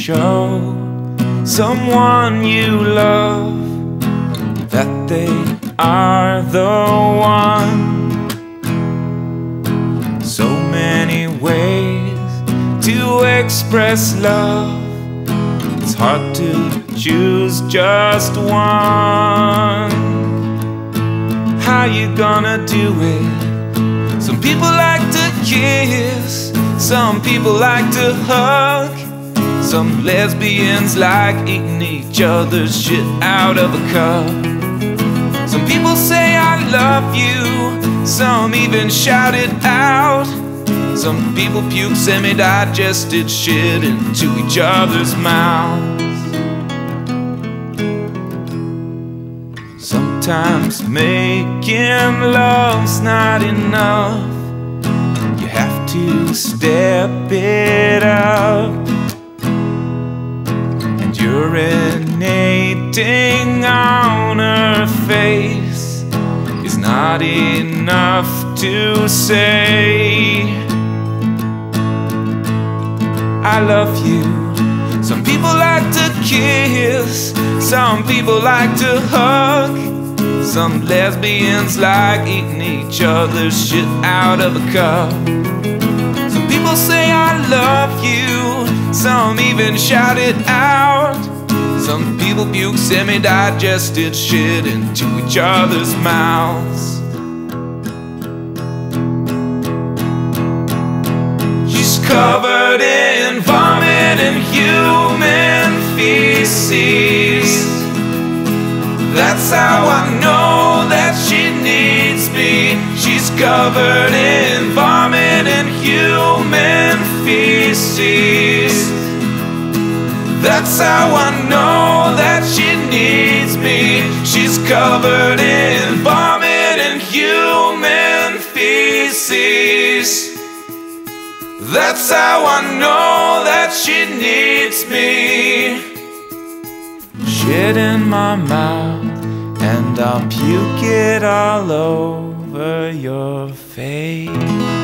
show someone you love that they are the one. So many ways to express love, it's hard to choose just one. How you gonna do it? Some people like to kiss, some people like to hug. Some lesbians like eating each other's shit out of a cup. Some people say I love you, some even shout it out. Some people puke semi-digested shit into each other's mouths. Sometimes making love's not enough, you have to step it up. And urinating on her face is not enough to say I love you. Some people like to kiss, some people like to hug. Some lesbians like eating each other's shit out of a cup. Some people say I love you, some even shout it out. Some people puke semi-digested shit into each other's mouths. She's covered in vomit and human feces. That's how I know that she needs me. She's covered in vomit and human feces. That's how I know that she needs me. She's covered in vomit and human feces. That's how I know that she needs me. Shit in my mouth and I'll puke it all over your face.